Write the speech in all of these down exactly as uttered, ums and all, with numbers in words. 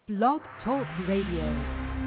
Blog Talk Radio.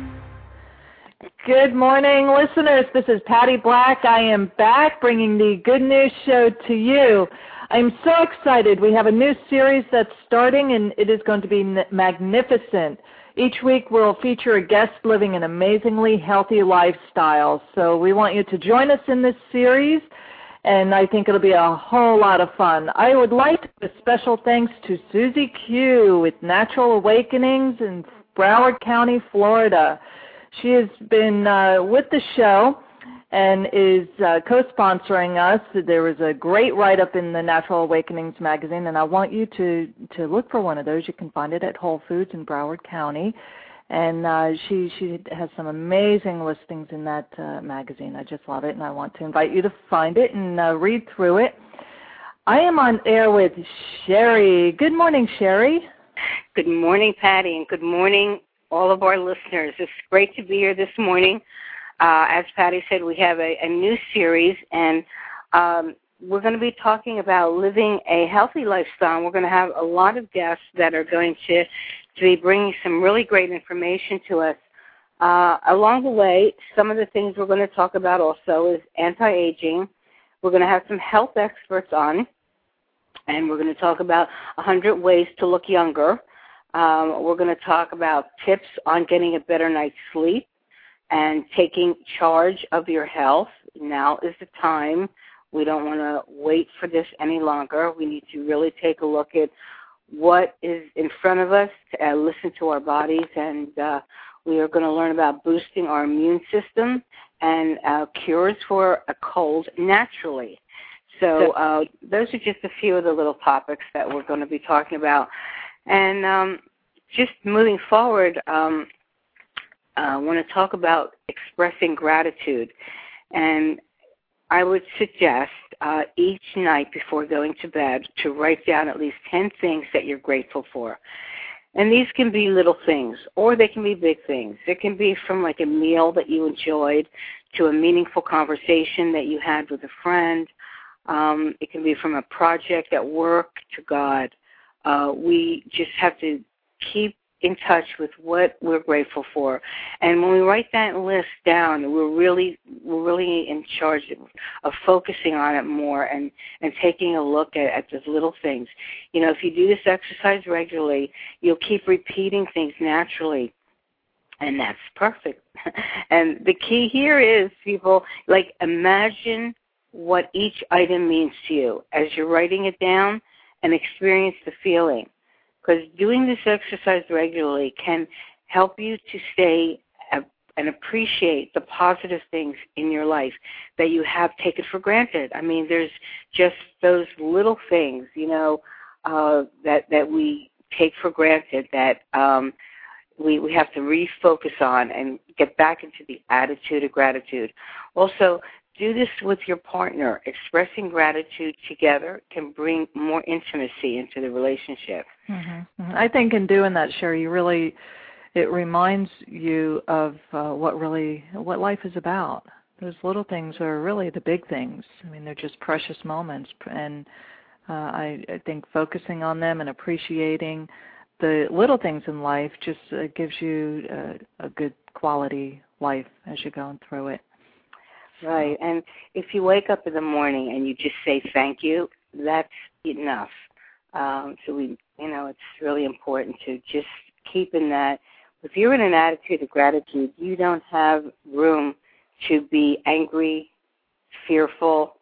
Good morning, listeners. This is Patty Black. I am back bringing the Good News Show to you. I'm so excited. We have a new series that's starting, and it is going to be magnificent. Each week we'll feature a guest living an amazingly healthy lifestyle. So we want you to join us in this series, and I think it'll be a whole lot of fun. I would like to give a special thanks to Susie Q with Natural Awakenings in Broward County, Florida. She has been uh, with the show and is uh, co-sponsoring us. There was a great write-up in the Natural Awakenings magazine, and I want you to, to look for one of those. You can find it at Whole Foods in Broward County. And uh, she, she has some amazing listings in that uh, magazine. I just love it, and I want to invite you to find it and uh, read through it. I am on air with Sherry. Good morning, Sherry. Good morning, Patty, and good morning, all of our listeners. It's great to be here this morning. Uh, as Patty said, we have a, a new series, and um, we're going to be talking about living a healthy lifestyle. We're going to have a lot of guests that are going to, to be bringing some really great information to us. Uh, along the way, some of the things we're going to talk about also is anti-aging. We're going to have some health experts on, and we're going to talk about one hundred ways to look younger. Um, we're going to talk about tips on getting a better night's sleep and taking charge of your health. Now is the time. We don't want to wait for this any longer. We need to really take a look at what is in front of us, uh, listen to our bodies, and uh, we are going to learn about boosting our immune system and uh, cures for a cold naturally. So uh, those are just a few of the little topics that we're going to be talking about. And um, just moving forward, um, I want to talk about expressing gratitude. And I would suggest uh, each night before going to bed to write down at least ten things that you're grateful for. And these can be little things, or they can be big things. It can be from like a meal that you enjoyed to a meaningful conversation that you had with a friend. Um, it can be from a project at work to God. Uh, we just have to keep in touch with what we're grateful for. And when we write that list down, we're really we're really in charge of, of focusing on it more and, and taking a look at, at those little things. You know, if you do this exercise regularly, you'll keep repeating things naturally. And that's perfect. And the key here is, people, like, imagine what each item means to you as you're writing it down, and experience the feeling. Because doing this exercise regularly can help you to stay uh, and appreciate the positive things in your life that you have taken for granted. I mean, there's just those little things, you know, uh, that that we take for granted that um, we, we have to refocus on and get back into the attitude of gratitude. Also, do this with your partner. Expressing gratitude together can bring more intimacy into the relationship. Mm-hmm. I think in doing that, Sherry, you really, it reminds you of uh, what really, what life is about. Those little things are really the big things. I mean, they're just precious moments. And uh, I, I think focusing on them and appreciating the little things in life just uh, gives you uh, a good quality life as you're going through it. Right, and if you wake up in the morning and you just say thank you, that's enough. Um, so we, you know, it's really important to just keep in that. If you're in an attitude of gratitude, you don't have room to be angry, fearful,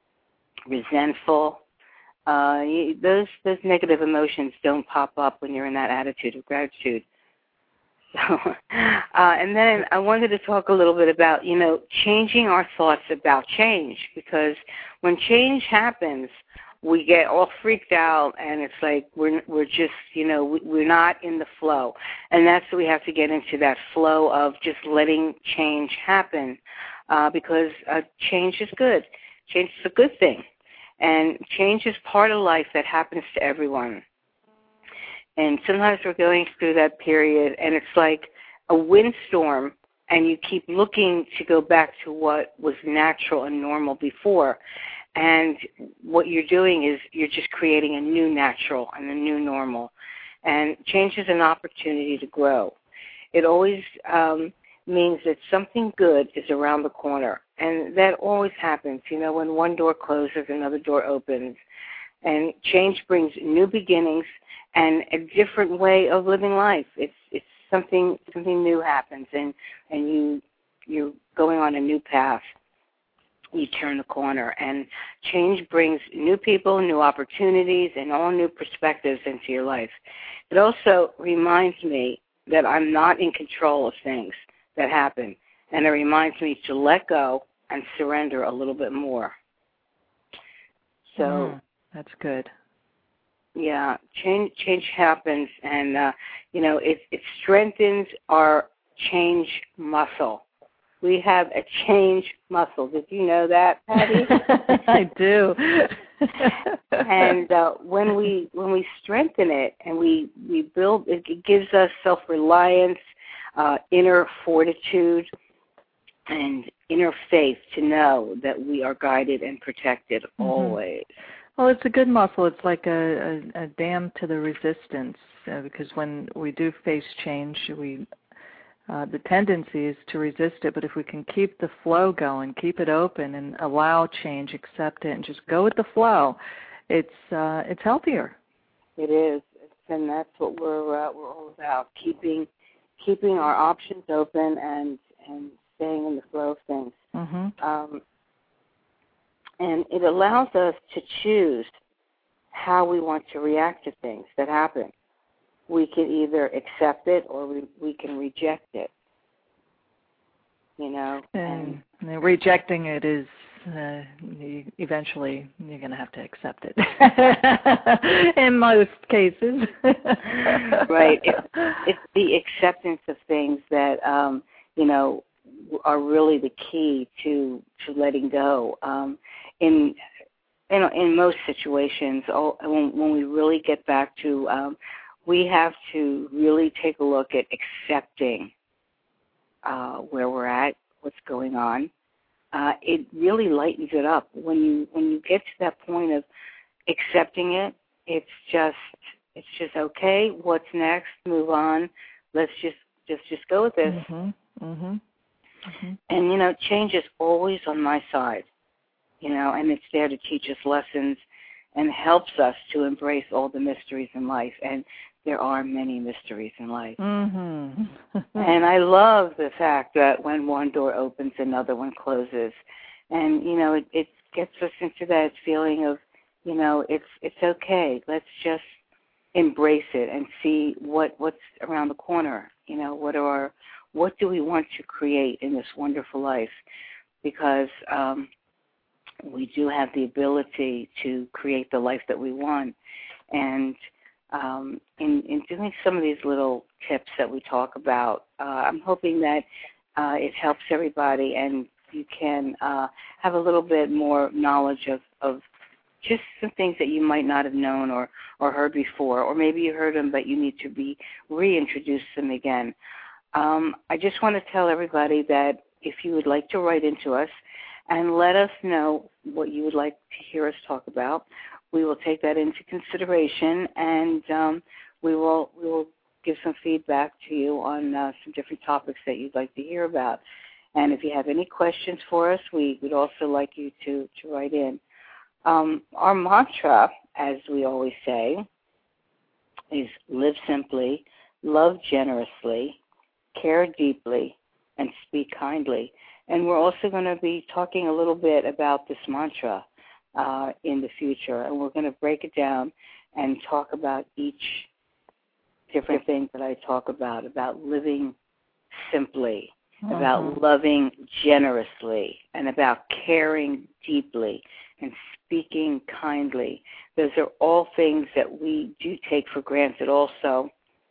resentful. Uh, you, those those negative emotions don't pop up when you're in that attitude of gratitude. So, uh, and then I wanted to talk a little bit about, you know, changing our thoughts about change, because when change happens, we get all freaked out, and it's like we're we're just, you know, we, we're not in the flow, and that's what we have to get into, that flow of just letting change happen, uh, because uh, change is good. Change is a good thing, and change is part of life that happens to everyone. And sometimes we're going through that period, and it's like a windstorm, and you keep looking to go back to what was natural and normal before. And what you're doing is you're just creating a new natural and a new normal. And change is an opportunity to grow. It always um, means that something good is around the corner. And that always happens. You know, when one door closes, another door opens. And change brings new beginnings and a different way of living life. It's it's something something new happens, and, and you you're going on a new path. You turn the corner, and change brings new people, new opportunities, and all new perspectives into your life. It also reminds me that I'm not in control of things that happen, and it reminds me to let go and surrender a little bit more. So mm, that's good. Yeah, change change happens, and uh, you know it it strengthens our change muscle. We have a change muscle. Did you know that, Patty? I do. And uh, when we when we strengthen it and we, we build, it, it gives us self-reliance, uh, inner fortitude, and inner faith to know that we are guided and protected mm-hmm. always. Well, it's a good muscle. It's like a, a, a dam to the resistance, uh, because when we do face change, we uh, the tendency is to resist it. But if we can keep the flow going, keep it open, and allow change, accept it, and just go with the flow, it's uh, it's healthier. It is, and that's what we're uh, we're all about: keeping keeping our options open and and staying in the flow of things. Mm-hmm. Um, And it allows us to choose how we want to react to things that happen. We can either accept it or we, we can reject it. You know? And, and rejecting it is, uh, you, eventually you're going to have to accept it in most cases. Right. It's, it's the acceptance of things that, um, you know, are really the key to, to letting go. Um, in, in in most situations, all, when, when we really get back to, um, we have to really take a look at accepting uh, where we're at, what's going on. Uh, it really lightens it up. When you when you get to that point of accepting it, it's just it's just okay. What's next? Move on. Let's just just just go with this. Mm-hmm. Mm-hmm. Mm-hmm. And, you know, change is always on my side, you know, and it's there to teach us lessons and helps us to embrace all the mysteries in life. And there are many mysteries in life. Mm-hmm. And I love the fact that when one door opens, another one closes. And, you know, it, it gets us into that feeling of, you know, it's it's okay. Let's just embrace it and see what, what's around the corner. You know, what are our What do we want to create in this wonderful life? Because um, we do have the ability to create the life that we want. And um, in, in doing some of these little tips that we talk about, uh, I'm hoping that uh, it helps everybody and you can uh, have a little bit more knowledge of, of just some things that you might not have known or, or heard before. Or maybe you heard them, but you need to be reintroduce them again. Um, I just want to tell everybody that if you would like to write into us and let us know what you would like to hear us talk about, we will take that into consideration and um, we will we will give some feedback to you on uh, some different topics that you'd like to hear about. And if you have any questions for us, we would also like you to, to write in. Um, our mantra, as we always say, is live simply, love generously, care deeply, and speak kindly. And we're also going to be talking a little bit about this mantra uh, in the future, and we're going to break it down and talk about each different thing that I talk about, about living simply, mm-hmm. about loving generously, and about caring deeply and speaking kindly. Those are all things that we do take for granted also.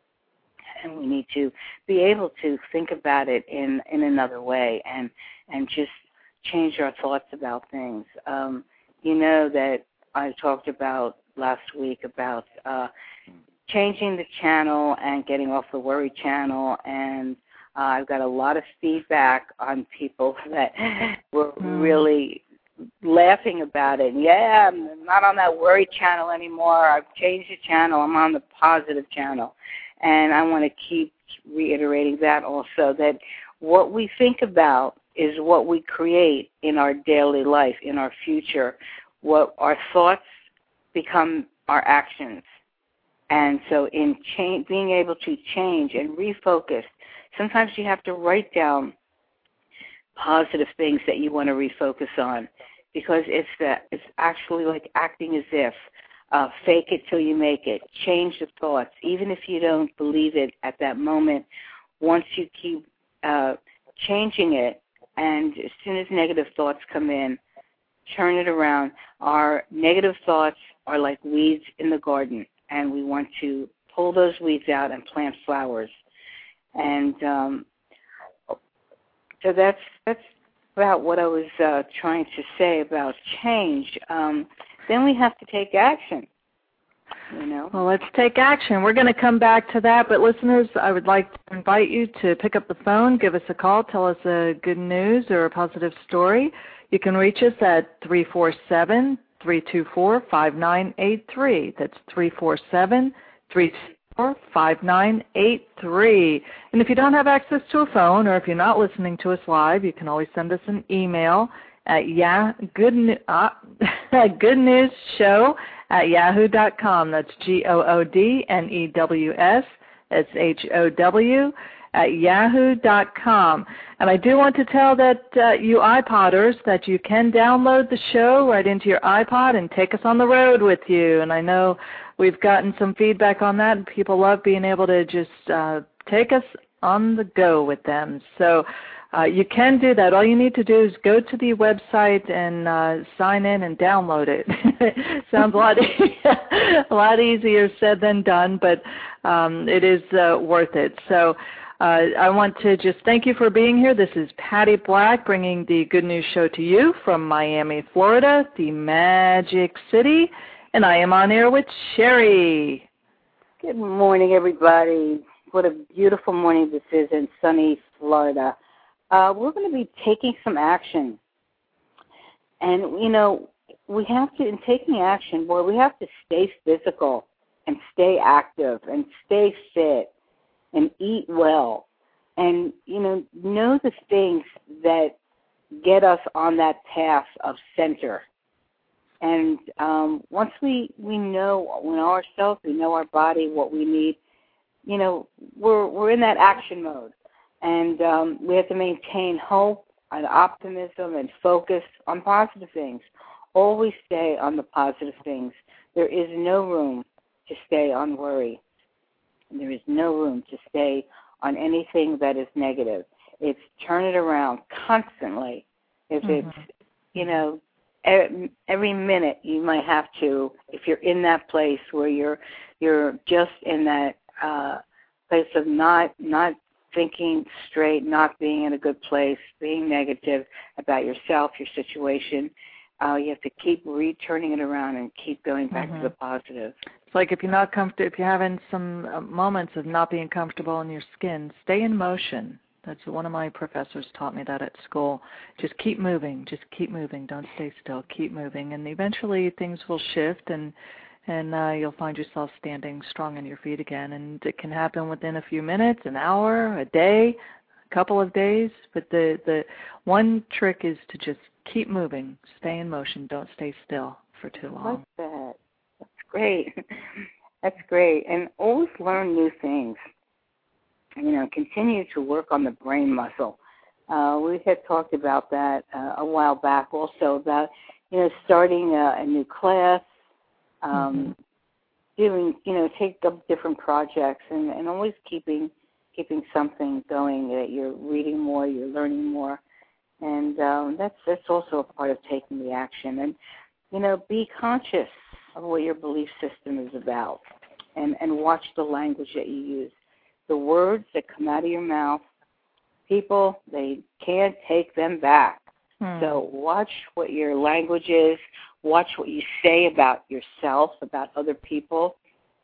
And we need to be able to think about it in, in another way and, and just change our thoughts about things. Um, you know that I talked about last week about uh, changing the channel and getting off the worry channel, and uh, I've got a lot of feedback on people that were mm. really laughing about it. Yeah, I'm not on that worry channel anymore. I've changed the channel. I'm on the positive channel. And I want to keep reiterating that also, that what we think about is what we create in our daily life, in our future. What our thoughts become our actions. And so in cha- being able to change and refocus, sometimes you have to write down positive things that you want to refocus on, because it's that it's actually like acting as if, uh, fake it till you make it, change the thoughts, even if you don't believe it at that moment. Once you keep uh, changing it, and as soon as negative thoughts come in, turn it around. Our negative thoughts are like weeds in the garden, and we want to pull those weeds out and plant flowers. And um, so that's that's about what I was uh, trying to say about change. Um, then we have to take action. You know? Well, let's take action. We're going to come back to that, but listeners, I would like to invite you to pick up the phone, give us a call, tell us a good news or a positive story. You can reach us at three four seven, three two four, five nine eight three. That's three four seven, three two four, five nine eight three. And if you don't have access to a phone, or if you're not listening to us live, you can always send us an email at yeah, good, uh, good news show at yahoo dot com. That's G O O D N E W S S H O W at yahoo dot com. And I do want to tell that uh, you iPodders that you can download the show right into your iPod and take us on the road with you. And I know we've gotten some feedback on that, and people love being able to just uh, take us on the go with them. So uh, you can do that. All you need to do is go to the website and uh, sign in and download it. Sounds a lot, a lot easier said than done, but um, it is uh, worth it. So uh, I want to just thank you for being here. This is Patty Black bringing the Good News Show to you from Miami, Florida, the Magic City, and I am on air with Sherry. Good morning, everybody. What a beautiful morning this is in sunny Florida. Uh, we're going to be taking some action. And, you know, we have to, in taking action, boy, we have to stay physical and stay active and stay fit and eat well. And, you know, know the things that get us on that path of center. And um, once we, we know, we know ourselves, we know our body, what we need, you know, we're we're in that action mode. And um, we have to maintain hope and optimism and focus on positive things. Always stay on the positive things. There is no room to stay on worry. There is no room to stay on anything that is negative. It's turn it around constantly. If mm-hmm. it's, you know, every minute you might have to, if you're in that place where you're you're just in that uh, place of not not thinking straight, not being in a good place, being negative about yourself, your situation, uh, you have to keep returning it around and keep going back mm-hmm. to the positive. It's like if you're not comfortable, if you're having some uh, moments of not being comfortable in your skin, stay in motion. That's one of my professors taught me that at school. Just keep moving. Just keep moving. Don't stay still. Keep moving, and eventually things will shift, and and uh, you'll find yourself standing strong on your feet again. And it can happen within a few minutes, an hour, a day, a couple of days. But the the one trick is to just keep moving. Stay in motion. Don't stay still for too long. I like that. That's great. That's great. And always learn new things. You know, continue to work on the brain muscle. Uh, we had talked about that uh, a while back also, about, you know, starting a, a new class, um, mm-hmm. doing, you know, take up different projects and, and always keeping keeping something going, that you're reading more, you're learning more. And um, that's, that's also a part of taking the action. And, you know, be conscious of what your belief system is about, and, and watch the language that you use. The words that come out of your mouth, people, they can't take them back. Hmm. So watch what your language is. Watch what you say about yourself, about other people.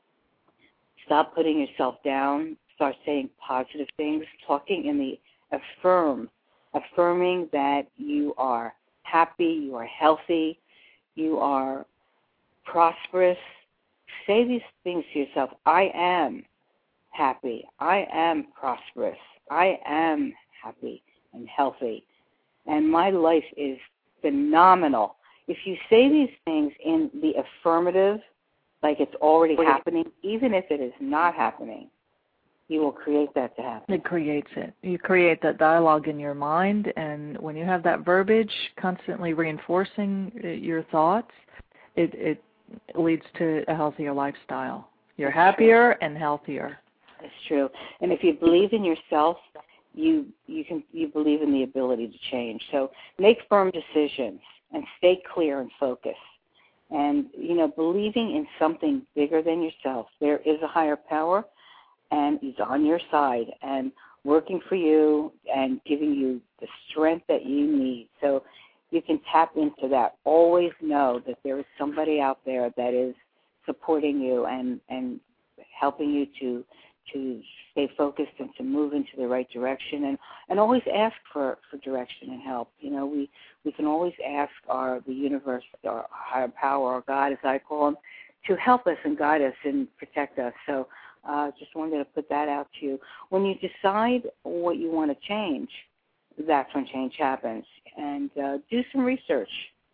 Stop putting yourself down. Start saying positive things, talking in the affirm, affirming that you are happy, you are healthy, you are prosperous. Say these things to yourself. I am happy. I am prosperous. I am happy and healthy. And my life is phenomenal. If you say these things in the affirmative, like it's already happening, even if it is not happening, you will create that to happen. It creates it. You create that dialogue in your mind, and when you have that verbiage constantly reinforcing your thoughts, it, it leads to a healthier lifestyle. You're happier and healthier. It's true. And if you believe in yourself, you you can you believe in the ability to change. So make firm decisions and stay clear and focused. And, you know, believing in something bigger than yourself. There is a higher power, and he's on your side and working for you and giving you the strength that you need. So you can tap into that. Always know that there is somebody out there that is supporting you and, and helping you to to stay focused and to move into the right direction. And, and always ask for, for direction and help. You know, we, we can always ask our the universe, our higher power, or God, as I call him, to help us and guide us and protect us. So uh, just wanted to put that out to you. When you decide what you want to change, that's when change happens. And uh, do some research.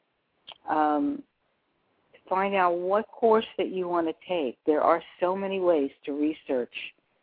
Um, find out what course that you want to take. There are so many ways to research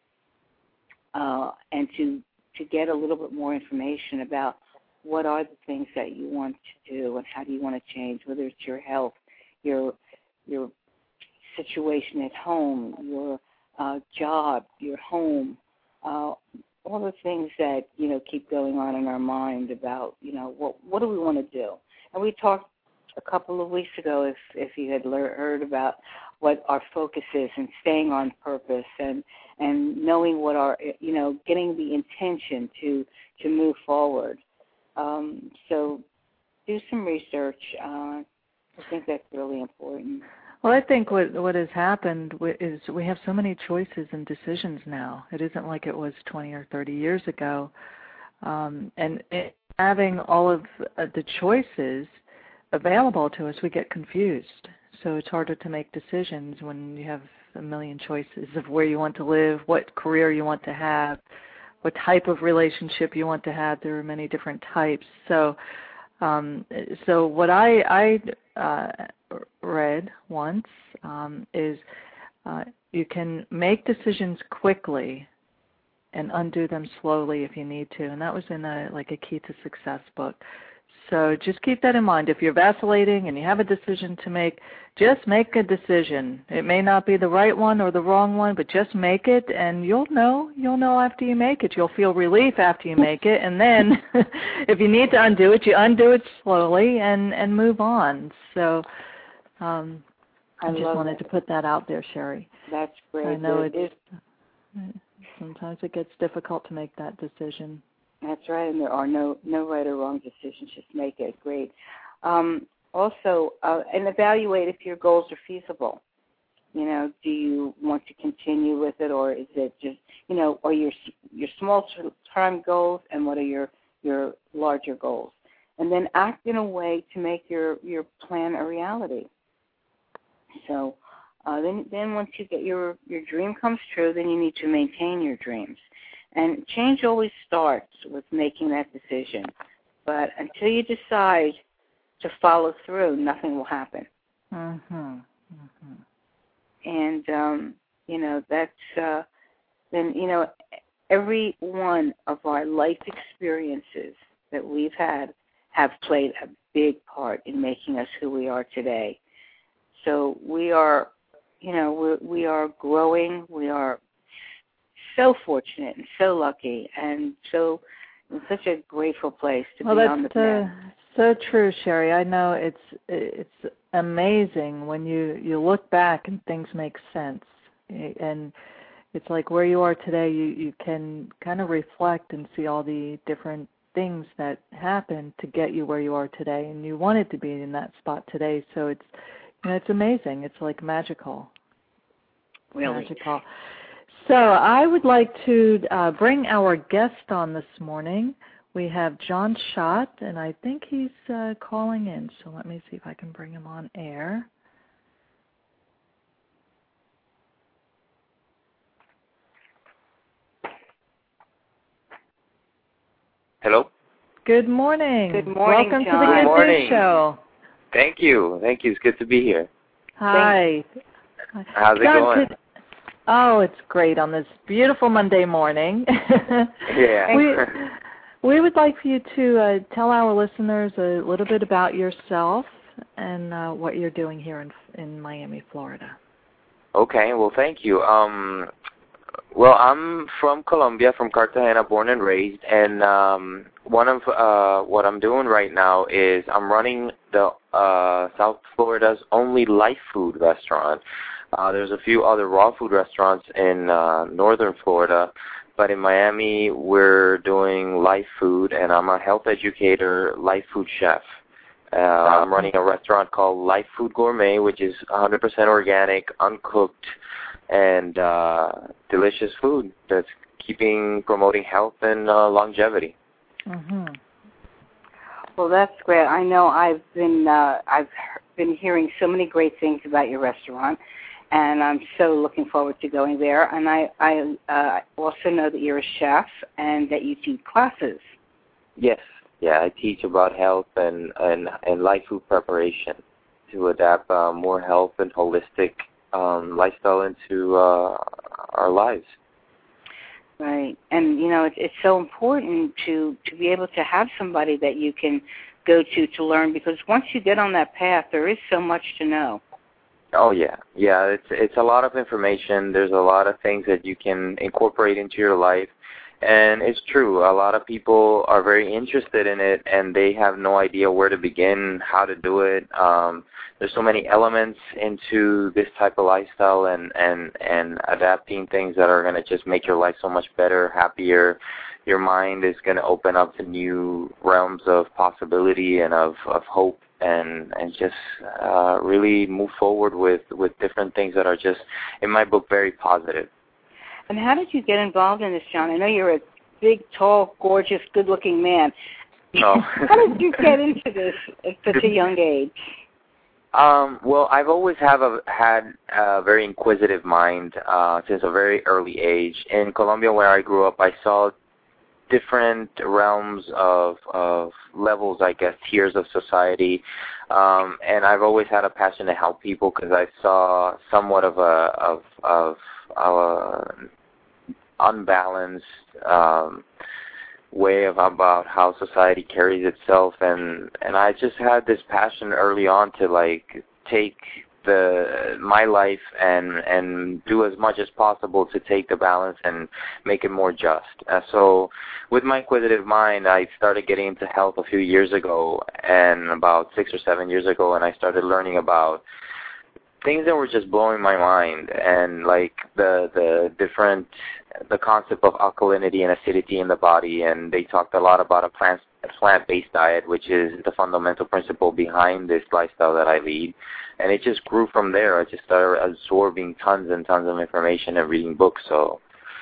uh, and to to get a little bit more information about what are the things that you want to do and how do you want to change, whether it's your health, your your situation at home, your uh, job, your home, uh, all the things that, you know, keep going on in our mind about, you know, what what do we want to do? And we talked a couple of weeks ago, if if you had lear- heard about what our focus is and staying on purpose and and knowing what our, you know, getting the intention to to move forward. Um, so do some research. Uh, I think that's really important. Well, I think what what has happened is we have so many choices and decisions now. It isn't like it was twenty or thirty years ago. Um, and it, having all of uh, the choices available to us, we get confused. So it's harder to make decisions when you have a million choices of where you want to live, what career you want to have, what type of relationship you want to have. There are many different types. So um, so what I, I uh, read once um, is uh, you can make decisions quickly and undo them slowly if you need to. And that was in a like a Key to Success book. So just keep that in mind. If you're vacillating and you have a decision to make, just make a decision. It may not be the right one or the wrong one, but just make it, and you'll know. You'll know after you make it. You'll feel relief after you make it, and then if you need to undo it, you undo it slowly and, and move on. So um, I, I just wanted that. to put that out there, Sherry. That's great. I know it it's, sometimes it gets difficult to make that decision. That's right, and there are no, no right or wrong decisions. Just make it. Great. Um, also, uh, and evaluate if your goals are feasible. You know, do you want to continue with it, or is it just, you know, are your your small-term goals, and what are your, your larger goals? And then act in a way to make your, your plan a reality. So uh, then, then once you get your, your dream comes true, then you need to maintain your dreams. And change always starts with making that decision. But until you decide to follow through, nothing will happen. Mm-hmm. Mm-hmm. And, um, you know, that's, uh, then, you know, every one of our life experiences that we've had have played a big part in making us who we are today. So we are, you know, we're, we are growing, we are so fortunate and so lucky and so in such a grateful place to well, be on the path. Uh, so true, Sherry. I know it's it's amazing when you, you look back and things make sense. And it's like where you are today, you, you can kind of reflect and see all the different things that happened to get you where you are today. And you wanted to be in that spot today. So it's, you know, it's amazing. It's like magical. Really? Magical. So I would like to uh, bring our guest on this morning. we have John Schott, and I think he's uh, calling in, so let me see if I can bring him on air. Hello? Good morning. Good morning, Welcome John. to the Good Good morning. News Show. Thank you. Thank you. It's good to be here. Hi. How's it John, going? could, oh, it's great on this beautiful Monday morning. Yeah. we, we would like for you to uh, tell our listeners a little bit about yourself and uh, what you're doing here in, in Miami, Florida. Okay. Well, thank you. Um, well, I'm from Colombia, from Cartagena, born and raised, and um, one of uh, what I'm doing right now is I'm running the uh, South Florida's only life food restaurant. Uh, there's a few other raw food restaurants in uh, northern Florida, but in Miami we're doing life food, and I'm a health educator, life food chef. Uh, I'm running a restaurant called Life Food Gourmet, which is one hundred percent organic, uncooked, and uh, delicious food that's keeping, promoting health and uh, longevity. Mm-hmm. Well, that's great. I know I've been uh, I've been hearing so many great things about your restaurant, and I'm so looking forward to going there. And I I uh, also know that you're a chef and that you teach classes. Yes, yeah, I teach about health and and, and life food preparation to adapt uh, more health and holistic um, lifestyle into uh, our lives. Right, and you know it's it's so important to to be able to have somebody that you can go to to learn, because once you get on that path, there is so much to know. Oh yeah, yeah. It's it's a lot of information. There's a lot of things that you can incorporate into your life, and it's true. A lot of people are very interested in it, and they have no idea where to begin, how to do it. Um, there's so many elements into this type of lifestyle, and and and adapting things that are going to just make your life so much better, happier. Your mind is going to open up to new realms of possibility and of of hope. And and just uh, really move forward with, with different things that are just, in my book, very positive. And how did you get involved in this, John? I know you're a big, tall, gorgeous, good-looking man. Oh. How did you get into this at such a young age? Um, well, I've always have a, had a very inquisitive mind uh, since a very early age. In Colombia, where I grew up, I saw different realms of of levels, I guess, tiers of society, um, and I've always had a passion to help people because I saw somewhat of a of of a unbalanced um, way of about how society carries itself, and and I just had this passion early on to like take the my life and and do as much as possible to take the balance and make it more just. Uh, so with my inquisitive mind, I started getting into health a few years ago, and about six or seven years ago, and I started learning about things that were just blowing my mind, and like the the different the concept of alkalinity and acidity in the body, and they talked a lot about a plant a plant-based diet, which is the fundamental principle behind this lifestyle that I lead. And it just grew from there. I just started absorbing tons and tons of information and reading books. So,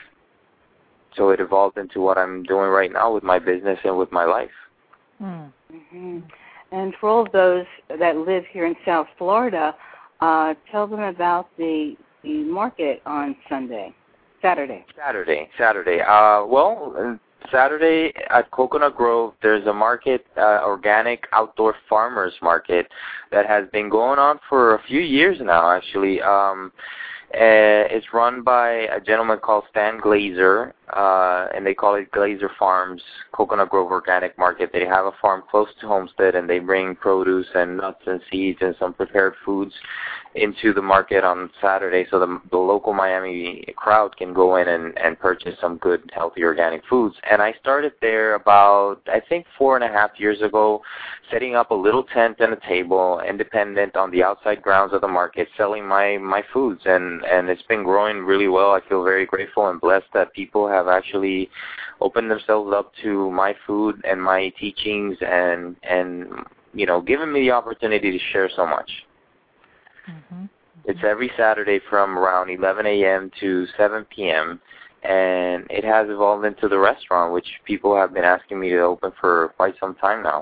so it evolved into what I'm doing right now with my business and with my life. Mm. Mm-hmm. And for all of those that live here in South Florida, uh, tell them about the the market on Sunday, Saturday. Saturday, Saturday. Uh, well, Saturday at Coconut Grove, there's a market, uh, organic outdoor farmers market, that has been going on for a few years now, actually. Um, uh, it's run by a gentleman called Stan Glazer, uh, and they call it Glazer Farms Coconut Grove Organic Market. They have a farm close to Homestead, and they bring produce and nuts and seeds and some prepared foods into the market on Saturday, so the, the local Miami crowd can go in and, and purchase some good, healthy organic foods. And I started there about, I think, four and a half years ago, setting up a little tent and a table, independent on the outside grounds of the market, selling my, my foods. And, and it's been growing really well. I feel very grateful and blessed that people have actually opened themselves up to my food and my teachings, and, and you know, given me the opportunity to share so much. Mm-hmm. It's every Saturday from around eleven a.m. to seven p.m., and it has evolved into the restaurant, which people have been asking me to open for quite some time now.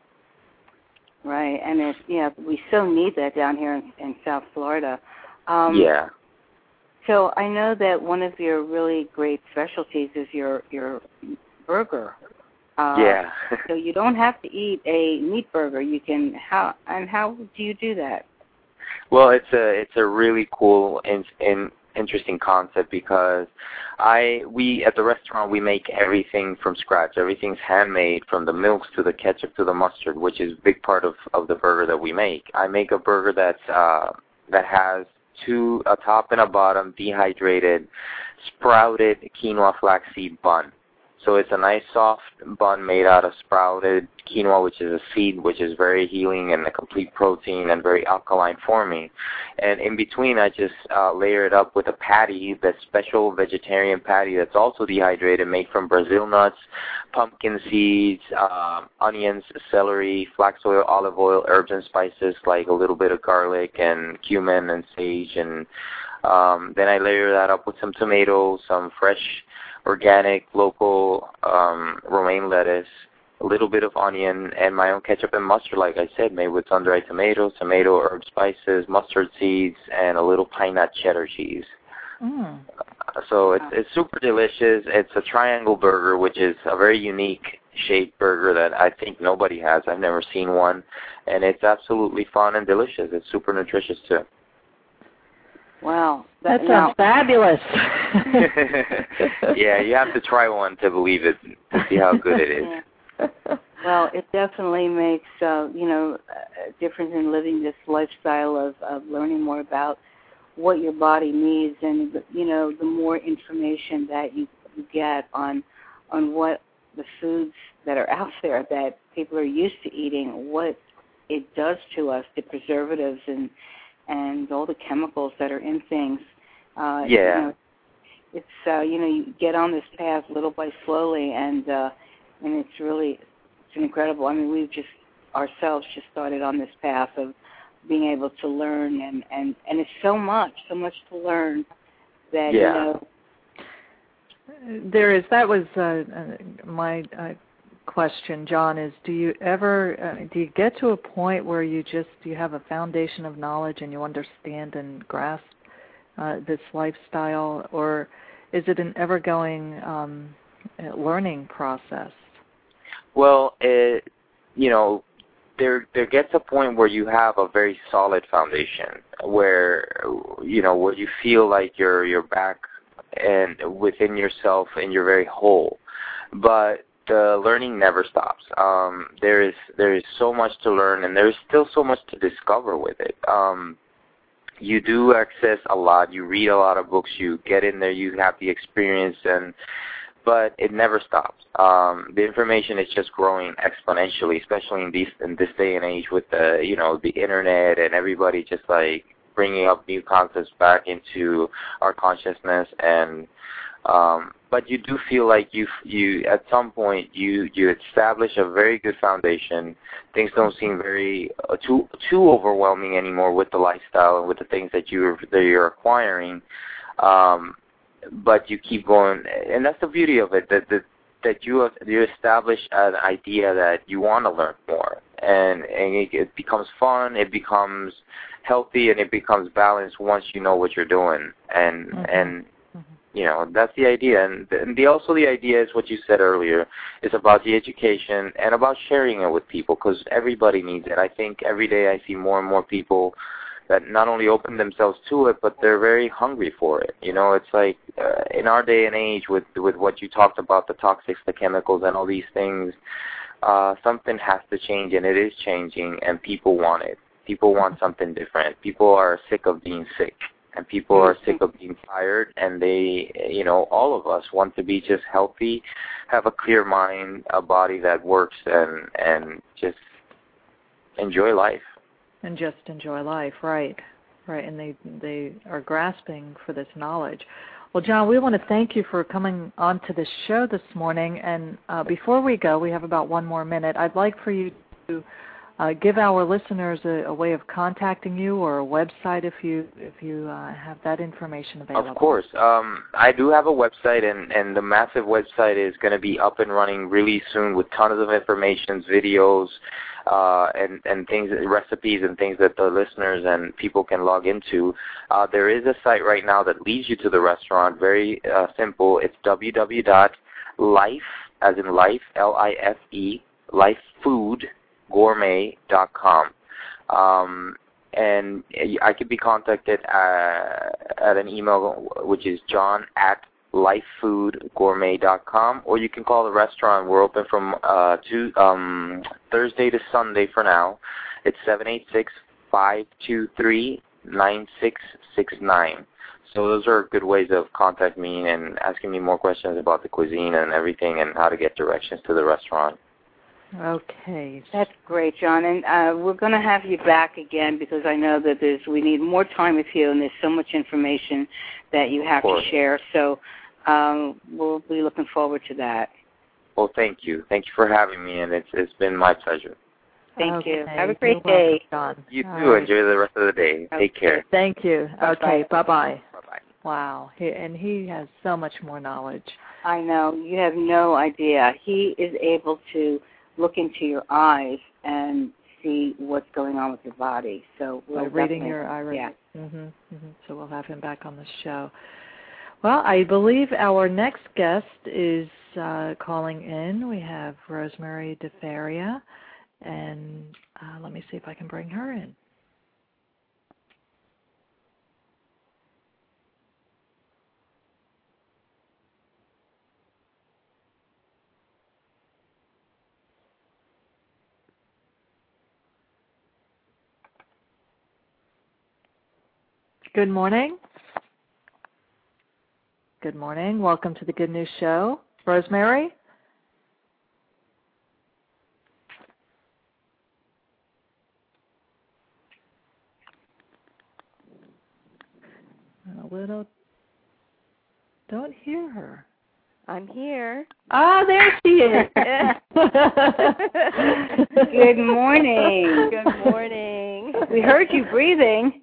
Right, and it's, yeah, we so need that down here in, in South Florida. Um, yeah. So I know that one of your really great specialties is your your burger. Uh, yeah. So you don't have to eat a meat burger. You can how and how do you do that? Well, it's a it's a really cool and in, interesting concept because I we at the restaurant we make everything from scratch. Everything's handmade, from the milks to the ketchup to the mustard, which is a big part of, of the burger that we make. I make a burger that's uh, that has two a top and a bottom dehydrated sprouted quinoa flaxseed bun. So it's a nice soft bun made out of sprouted quinoa, which is a seed, which is very healing and a complete protein and very alkaline for me. And in between, I just uh, layer it up with a patty, that special vegetarian patty that's also dehydrated, made from Brazil nuts, pumpkin seeds, uh, onions, celery, flax oil, olive oil, herbs and spices like a little bit of garlic and cumin and sage. And um, then I layer that up with some tomatoes, some fresh organic, local um, romaine lettuce, a little bit of onion, and my own ketchup and mustard, like I said, made with sun-dried tomatoes, tomato, herb spices, mustard seeds, and a little pine nut cheddar cheese. Mm. Uh, so it's, it's super delicious. It's a triangle burger, which is a very unique shaped burger that I think nobody has. I've never seen one, and it's absolutely fun and delicious. It's super nutritious, too. Wow. That, that sounds fabulous. Yeah, you have to try one to believe it, to see how good it is. Yeah. Well, it definitely makes, uh, you know, a difference in living this lifestyle of, of learning more about what your body needs, and, you know, the more information that you, you get on on what the foods that are out there that people are used to eating, what it does to us, the preservatives and and all the chemicals that are in things. Uh, yeah. You know, it's, uh, you know, you get on this path little by slowly, and uh, and it's really, it's incredible. I mean, we've just, ourselves just started on this path of being able to learn, and, and, and it's so much, so much to learn that, yeah. you know. There is, that was uh, my uh, question, John, is do you ever, uh, do you get to a point where you just, you have a foundation of knowledge and you understand and grasp uh, this lifestyle, or is it an ever-going um, learning process? Well, it, you know, there there gets a point where you have a very solid foundation, where, you know, where you feel like you're you're back and within yourself and you're very whole. But the learning never stops. Um, there is there is so much to learn, and there is still so much to discover with it. Um, you do access a lot. You read a lot of books. You get in there. You have the experience, and but it never stops. Um, the information is just growing exponentially, especially in these in this day and age with the you know the internet and everybody just like bringing up new concepts back into our consciousness. And um, but you do feel like you you at some point you you establish a very good foundation. Things don't seem very uh, too too overwhelming anymore with the lifestyle and with the things that you that you're acquiring. Um, but you keep going, and that's the beauty of it. That that that you you establish an idea that you want to learn more, and and it, it becomes fun. It becomes healthy, and it becomes balanced once you know what you're doing. And mm-hmm. and you know, that's the idea. And, and the, also the idea is what you said earlier. It's about the education and about sharing it with people, because everybody needs it. I think every day I see more and more people that not only open themselves to it, but they're very hungry for it. You know, it's like uh, in our day and age with with what you talked about, the toxics, the chemicals, and all these things, uh, something has to change, and it is changing, and people want it. People want something different. People are sick of being sick. And people are sick of being tired, and they, you know, all of us want to be just healthy, have a clear mind, a body that works, and and just enjoy life. And just enjoy life, right, right. And they they are grasping for this knowledge. Well, John, we want to thank you for coming on to this show this morning. And uh, before we go, we have about one more minute. I'd like for you to uh, give our listeners a, a way of contacting you or a website if you if you uh, have that information available. Of course. Um, I do have a website, and, and the massive website is going to be up and running really soon with tons of information, videos, uh, and, and things, recipes and things that the listeners and people can log into. Uh, there is a site right now that leads you to the restaurant. Very uh, simple. It's w w w dot life, as in life, L I F E, lifefood gourmet dot com. Um, and I could be contacted uh, at an email which is john at lifefood gourmet dot com, or you can call the restaurant. We're open from uh, to, um, Thursday to Sunday for now. It's seven eight six, five two three, nine six six nine. So those are good ways of contacting me and asking me more questions about the cuisine and everything and how to get directions to the restaurant. Okay. That's great, John. And uh, we're going to have you back again because I know that there's we need more time with you, and there's so much information that you have to share. So um, we'll be looking forward to that. Well, thank you. Thank you for having me, and it's it's been my pleasure. Thank okay. you. Have a great You're day. welcome, John. You All too. right. Enjoy the rest of the day. Okay. Take care. Thank you. Bye-bye. Okay, bye-bye. Bye-bye. Wow. He, and he has so much more knowledge. I know. You have no idea. He is able to look into your eyes and see what's going on with your body. So we'll By reading definitely- your iris. Yeah. Mm-hmm, mm-hmm. So we'll have him back on the show. Well, I believe our next guest is uh, calling in. We have Rosemary DeFaria, and uh, let me see if I can bring her in. Good morning. Good morning. Welcome to the Good News Show. Rosemary? A little. Don't hear her. I'm here. Ah, there she is. Good morning. Good morning. We heard you breathing.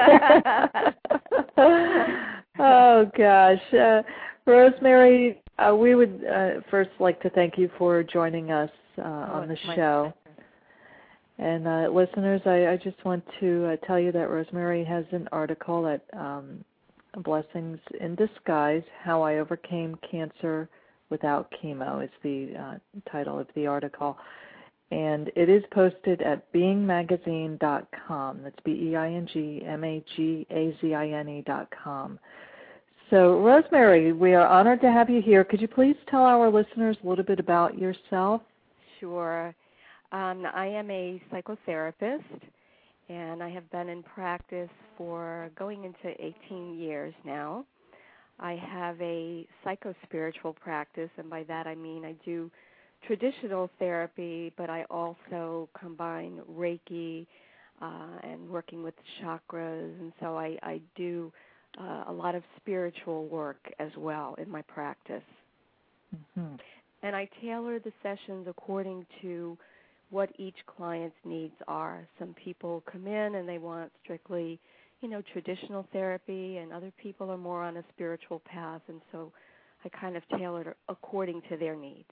Oh, gosh. Uh, Rosemary, uh, we would uh, first like to thank you for joining us uh, oh, on the it's my show. pleasure. And uh, listeners, I, I just want to uh, tell you that Rosemary has an article at um, Blessings in Disguise, How I Overcame Cancer Without Chemo is the uh, title of the article. And it is posted at being magazine dot com. That's B E I N G M A G A Z I N E dot com. So, Rosemary, we are honored to have you here. Could you please tell our listeners a little bit about yourself? Sure. Um, I am a psychotherapist, and I have been in practice for going into eighteen years now. I have a psychospiritual practice, and by that I mean I do traditional therapy, but I also combine Reiki uh, and working with chakras, and so I, I do uh, a lot of spiritual work as well in my practice. Mm-hmm. And I tailor the sessions according to what each client's needs are. Some people come in and they want strictly, you know, traditional therapy, and other people are more on a spiritual path, and so I kind of tailor it according to their needs.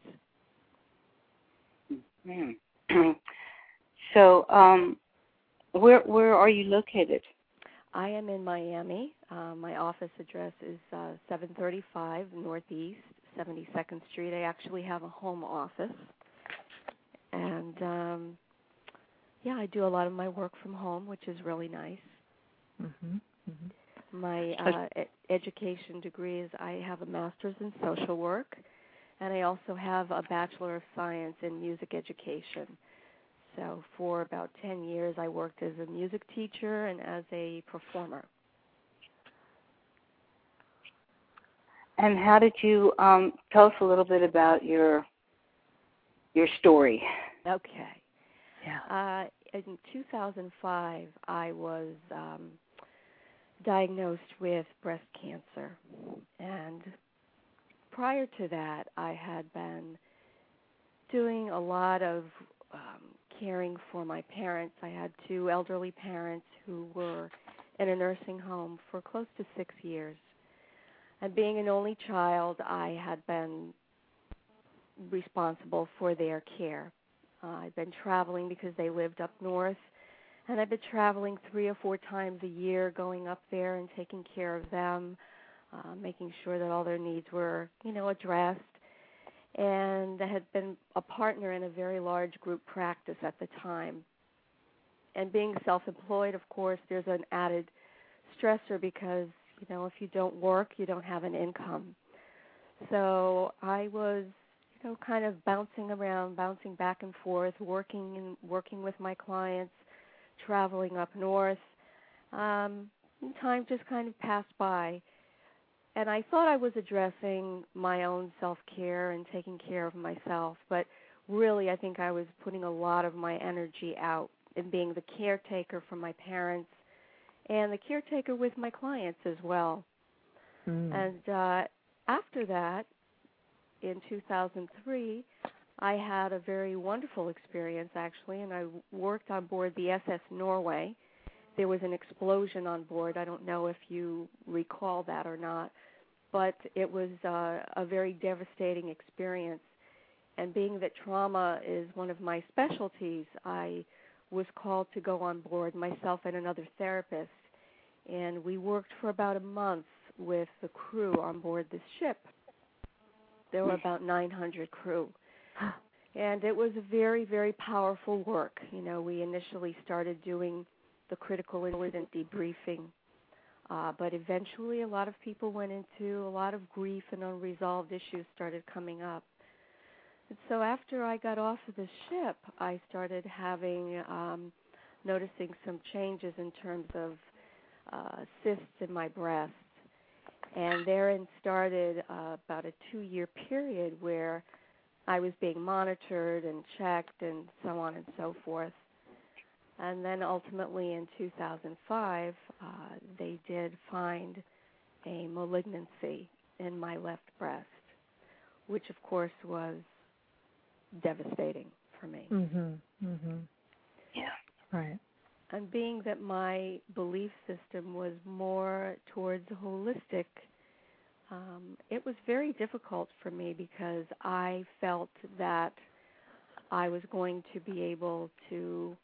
Mm-hmm. So, um, where where are you located? I am in Miami. Uh, my office address is uh, seven thirty-five Northeast seventy-second Street. I actually have a home office. And, um, yeah, I do a lot of my work from home, which is really nice. Mm-hmm. Mm-hmm. My uh, ed- education degree is I have a master's in social work, and I also have a Bachelor of Science in music education. So for about ten years, I worked as a music teacher and as a performer. And how did you um, tell us a little bit about your your story? Okay. Yeah. Uh, in two thousand five, I was um, diagnosed with breast cancer, and prior to that, I had been doing a lot of um, caring for my parents. I had two elderly parents who were in a nursing home for close to six years. And being an only child, I had been responsible for their care. Uh, I'd been traveling because they lived up north, and I'd been traveling three or four times a year, going up there and taking care of them, uh, making sure that all their needs were, you know, addressed. And I had been a partner in a very large group practice at the time. And being self-employed, of course, there's an added stressor because, you know, if you don't work, you don't have an income. So I was, you know, kind of bouncing around, bouncing back and forth, working and working with my clients, traveling up north. Um, and time just kind of passed by. And I thought I was addressing my own self-care and taking care of myself, but really I think I was putting a lot of my energy out in being the caretaker for my parents and the caretaker with my clients as well. Mm. And uh, after that, in two thousand three, I had a very wonderful experience, actually, and I worked on board the S S Norway. There was an explosion on board. I don't know if you recall that or not, but it was uh, a very devastating experience. And being that trauma is one of my specialties, I was called to go on board, myself and another therapist. And we worked for about a month with the crew on board this ship. There were about nine hundred crew. And it was a very, very powerful work. You know, we initially started doing the critical incident debriefing. Uh, but eventually a lot of people went into a lot of grief and unresolved issues started coming up. And so after I got off of the ship, I started having, um, noticing some changes in terms of uh, cysts in my breast. And therein started uh, about a two-year period where I was being monitored and checked and so on and so forth. And then ultimately in two thousand five, uh, they did find a malignancy in my left breast, which of course was devastating for me. Mm-hmm. Mm-hmm. Yeah. Right. And being that my belief system was more towards holistic, um, it was very difficult for me because I felt that I was going to be able to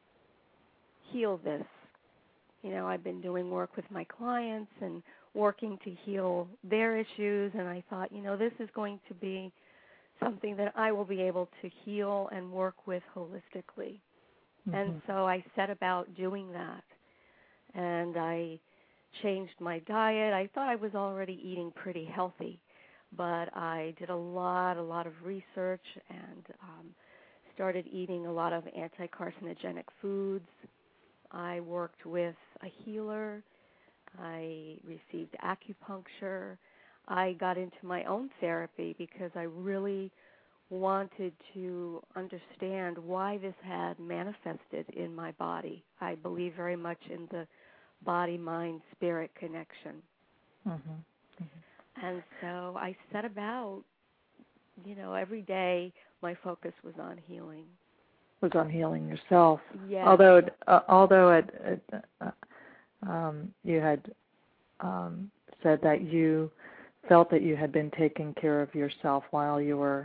heal this. You know, I've been doing work with my clients and working to heal their issues, and I thought, you know, this is going to be something that I will be able to heal and work with holistically. Mm-hmm. And so I set about doing that, and I changed my diet. I thought I was already eating pretty healthy, but I did a lot, a lot of research and um, started eating a lot of anti-carcinogenic foods. I worked with a healer. I received acupuncture. I got into my own therapy because I really wanted to understand why this had manifested in my body. I believe very much in the body-mind-spirit connection. Mm-hmm. Mm-hmm. And so I set about, you know, every day my focus was on healing. Was on healing yourself. Yes. Although, uh, although it, it, uh, um, you had um, said that you felt that you had been taking care of yourself while you were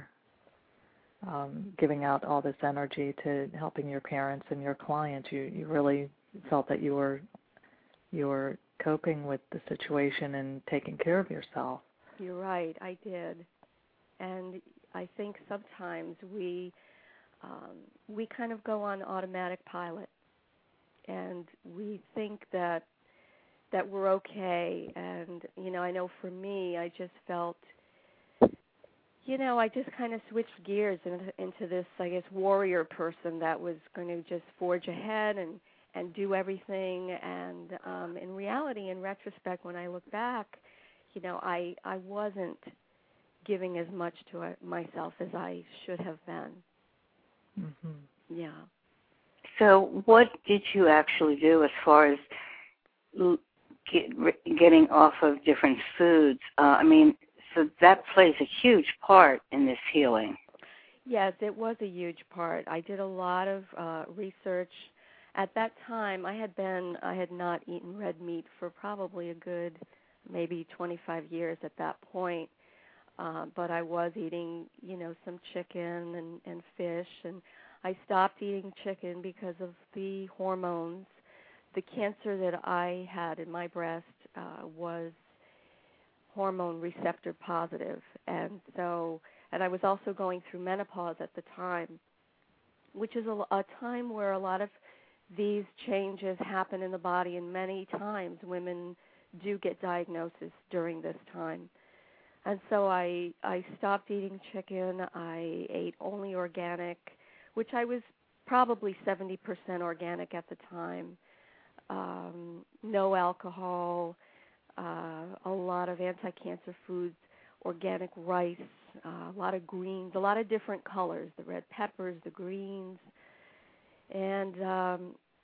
um, giving out all this energy to helping your parents and your clients. You you really felt that you were you were coping with the situation and taking care of yourself. You're right, I did. And I think sometimes we um, we kind of go on automatic pilot, and we think that that we're okay. And, you know, I know for me, I just felt, you know, I just kind of switched gears into, into this, I guess, warrior person that was going to just forge ahead and, and do everything. And um, in reality, in retrospect, when I look back, you know, I, I wasn't giving as much to it, myself as I should have been. Mm-hmm. Yeah. So what did you actually do as far as get, getting off of different foods? Uh, I mean, so that plays a huge part in this healing. Yes, it was a huge part. I did a lot of uh, research. At that time, I had been, I had not eaten red meat for probably a good maybe twenty-five years at that point. Uh, but I was eating, you know, some chicken and, and fish, and I stopped eating chicken because of the hormones. The cancer that I had in my breast uh, was hormone receptor positive, and so, and I was also going through menopause at the time, which is a, a time where a lot of these changes happen in the body, and many times women do get diagnosis during this time. And so I I stopped eating chicken. I ate only organic, which I was probably seventy percent organic at the time. Um, no alcohol, uh, a lot of anti-cancer foods, organic rice, uh, a lot of greens, a lot of different colors, the red peppers, the greens, and um,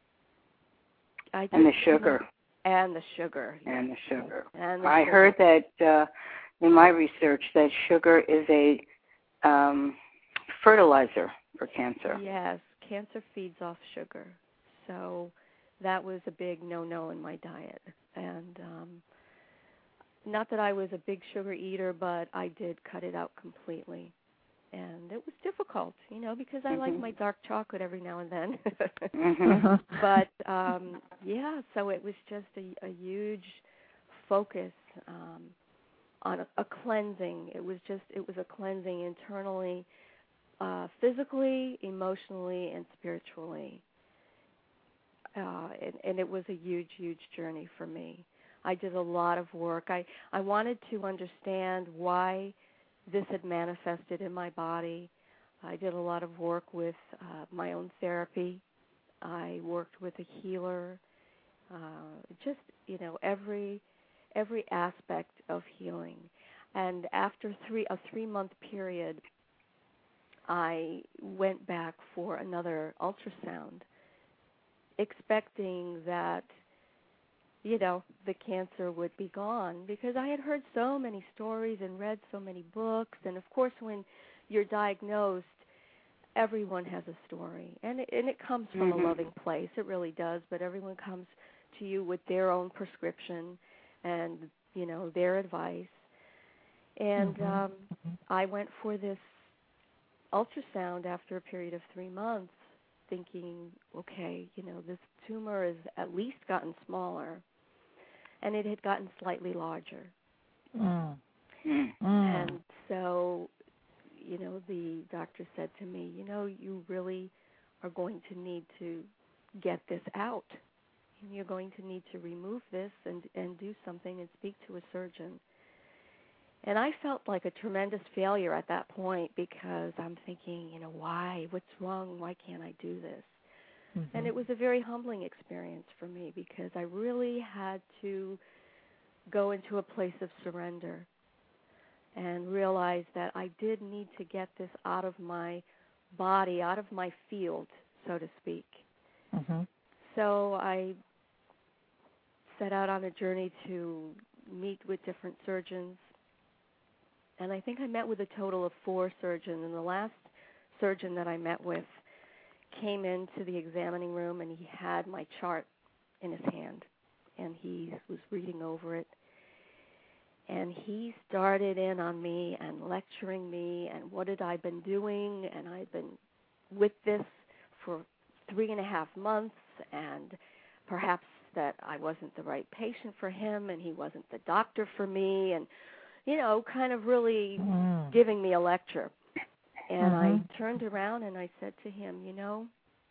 I just, and the sugar. And the sugar. And the sugar. And the I sugar. heard that uh, in my research that sugar is a um, fertilizer for cancer. Yes, cancer feeds off sugar. So that was a big no-no in my diet. And um, not that I was a big sugar eater, but I did cut it out completely. And it was difficult, you know, because I mm-hmm. like my dark chocolate every now and then. mm-hmm. But, um, yeah, so it was just a, a huge focus um, on a, a cleansing. It was just, it was a cleansing internally, uh, physically, emotionally, and spiritually. Uh, and, and it was a huge, huge journey for me. I did a lot of work. I, I wanted to understand why this had manifested in my body. I did a lot of work with uh, my own therapy. I worked with a healer. Uh, just, you know, every every aspect of healing. And after three a three-month period, I went back for another ultrasound, expecting that, you know, the cancer would be gone, because I had heard so many stories and read so many books. And, of course, when you're diagnosed, everyone has a story. And it, and it comes from mm-hmm. a loving place. It really does. But everyone comes to you with their own prescription and, you know, their advice. And mm-hmm. um, I went for this ultrasound after a period of three months thinking, okay, you know, this tumor has at least gotten smaller. And it had gotten slightly larger. Mm. Mm. And so, you know, the doctor said to me, you know, you really are going to need to get this out. And you're going to need to remove this and, and do something and speak to a surgeon. And I felt like a tremendous failure at that point, because I'm thinking, you know, why? What's wrong? Why can't I do this? Mm-hmm. And it was a very humbling experience for me, because I really had to go into a place of surrender and realize that I did need to get this out of my body, out of my field, so to speak. Mm-hmm. So I set out on a journey to meet with different surgeons. And I think I met with a total of four surgeons. And the last surgeon that I met with came into the examining room, and he had my chart in his hand, and he was reading over it. And he started in on me and lecturing me, and what had I been doing, and I'd been with this for three and a half months, and perhaps that I wasn't the right patient for him, and he wasn't the doctor for me, and, you know, kind of really mm. giving me a lecture. And mm-hmm. I turned around and I said to him, you know,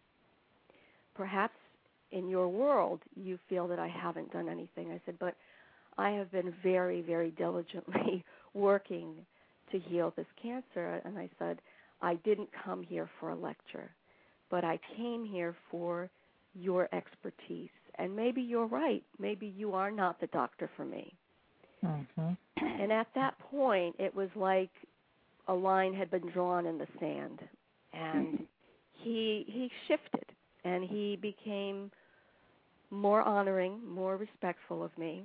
perhaps in your world you feel that I haven't done anything. I said, but I have been very, very diligently working to heal this cancer. And I said, I didn't come here for a lecture, but I came here for your expertise. And maybe you're right. Maybe you are not the doctor for me. Mm-hmm. And at that point, it was like a line had been drawn in the sand, and he he shifted, and he became more honoring, more respectful of me.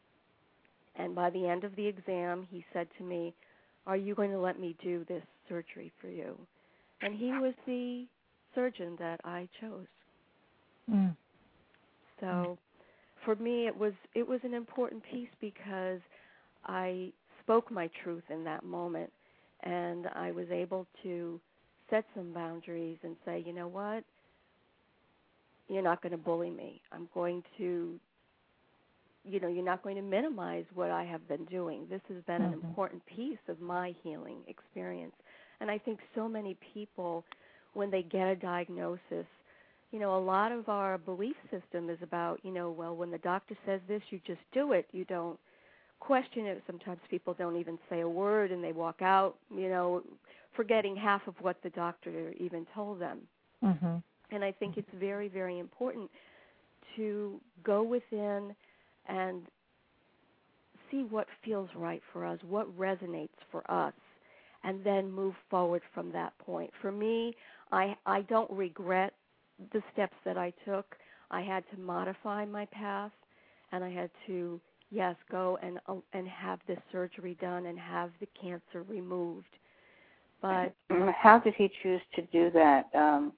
And by the end of the exam, he said to me, are you going to let me do this surgery for you? and he was the surgeon that I chose. Mm. So for me, it was it was an important piece because I spoke my truth in that moment, and I was able to set some boundaries and say, you know what, you're not going to bully me. I'm going to, you know, you're not going to minimize what I have been doing. This has been mm-hmm. an important piece of my healing experience. And I think so many people, when they get a diagnosis, you know, a lot of our belief system is about, you know, well, when the doctor says this, you just do it. You don't question it. Sometimes people don't even say a word and they walk out, you know, forgetting half of what the doctor even told them. Mm-hmm. And I think it's very, very important to go within and see what feels right for us, what resonates for us, and then move forward from that point. For me, I, I don't regret the steps that I took. I had to modify my path, and I had to, yes, go and uh, and have this surgery done and have the cancer removed. But how did he choose to do that um,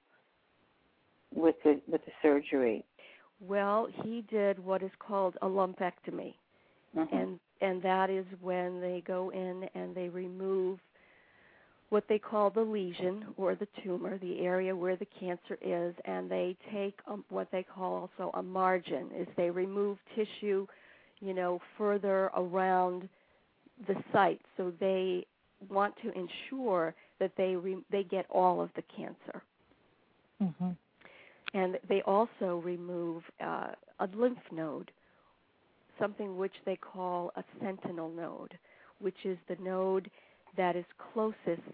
with the with the surgery? Well, he did what is called a lumpectomy, mm-hmm. and and that is when they go in and they remove what they call the lesion or the tumor, the area where the cancer is, and they take um, what they call also a margin, is they remove tissue, you know, further around the site. So they want to ensure that they re- they get all of the cancer. Mm-hmm. And they also remove uh, a lymph node, something which they call a sentinel node, which is the node that is closest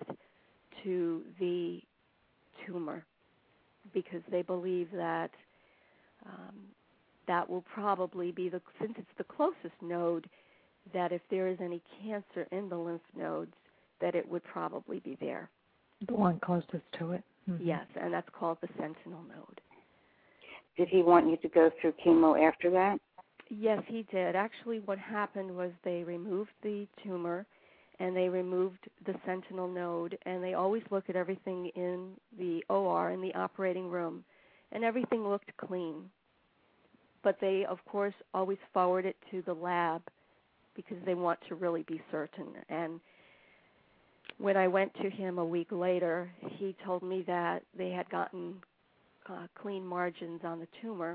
to the tumor, because they believe that um, that will probably be, the since it's the closest node, that if there is any cancer in the lymph nodes, that it would probably be there. The one closest to it. Mm-hmm. Yes, and that's called the sentinel node. Did he want you to go through chemo after that? Yes, he did. Actually, what happened was they removed the tumor, and they removed the sentinel node, and they always look at everything in the O R, in the operating room, and everything looked clean. But they, of course, always forward it to the lab because they want to really be certain. And when I went to him a week later, he told me that they had gotten uh, clean margins on the tumor,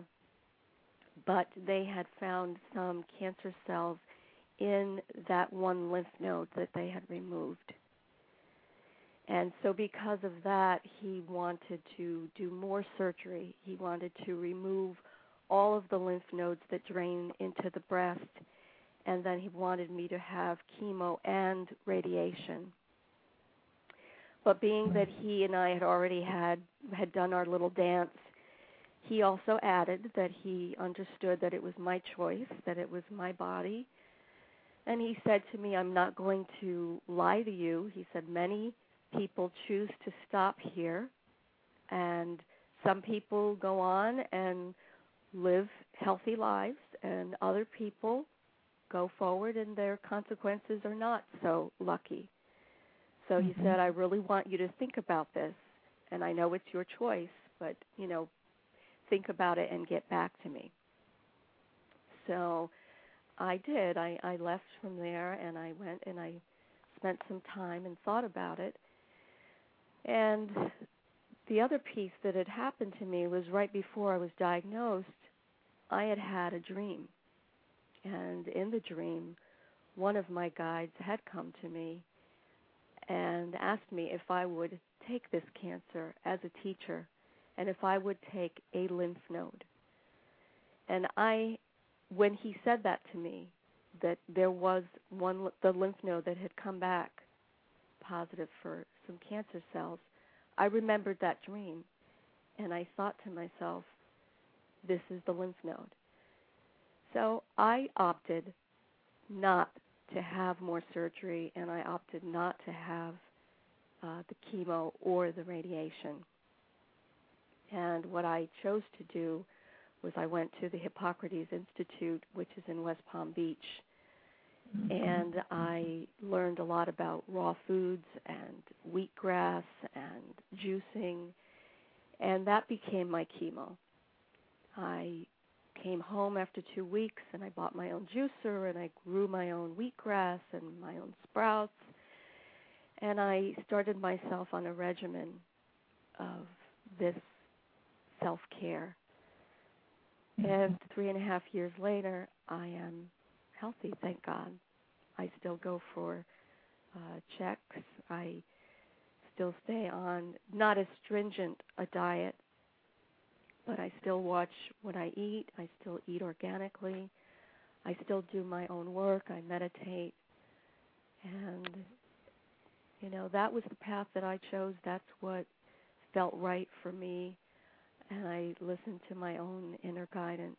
but they had found some cancer cells in that one lymph node that they had removed. And so because of that, he wanted to do more surgery. He wanted to remove all of the lymph nodes that drain into the breast, and then he wanted me to have chemo and radiation. But being that he and I had already had, had done our little dance, he also added that he understood that it was my choice, that it was my body. And he said to me, I'm not going to lie to you. He said, many people choose to stop here, and some people go on and live healthy lives, and other people go forward and their consequences are not so lucky. So he mm-hmm. said, I really want you to think about this, and I know it's your choice, but, you know, think about it and get back to me. So I did. I, I left from there, and I went and I spent some time and thought about it. And the other piece that had happened to me was right before I was diagnosed, I had had a dream. And in the dream, one of my guides had come to me and asked me if I would take this cancer as a teacher and if I would take a lymph node. And I, when he said that to me, that there was one, the lymph node that had come back positive for some cancer cells, I remembered that dream, and I thought to myself, this is the lymph node. So I opted not to have more surgery, and I opted not to have uh, the chemo or the radiation. And what I chose to do was I went to the Hippocrates Institute, which is in West Palm Beach, and I learned a lot about raw foods and wheatgrass and juicing, and that became my chemo. I came home after two weeks, and I bought my own juicer, and I grew my own wheatgrass and my own sprouts, and I started myself on a regimen of this self-care. And three and a half years later, I am healthy, thank God. I still go for uh, checks. I still stay on not as stringent a diet, but I still watch what I eat. I still eat organically. I still do my own work. I meditate. And, you know, that was the path that I chose. That's what felt right for me. And I listened to my own inner guidance.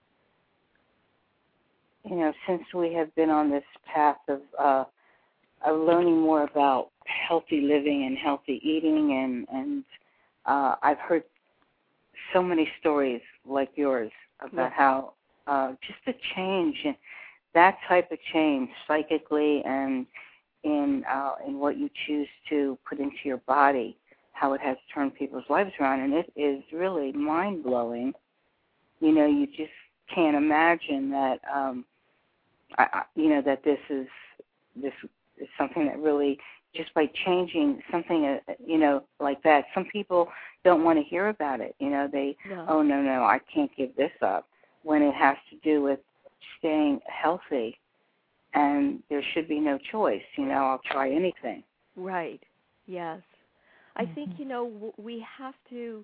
You know, since we have been on this path of, uh, of learning more about healthy living and healthy eating, and, and uh, I've heard so many stories like yours about Yeah. how uh, just the change, that type of change psychically and in uh, in what you choose to put into your body, how it has turned people's lives around, and it is really mind-blowing. You know, you just can't imagine that. Um, I, you know that this is this is something that really, just by changing something, uh, you know, like that, some people don't want to hear about it. You know, they, No. oh, no, no, I can't give this up, when it has to do with staying healthy, and there should be no choice. You know, I'll try anything. Right, yes. I mm-hmm. think, you know, w- we have to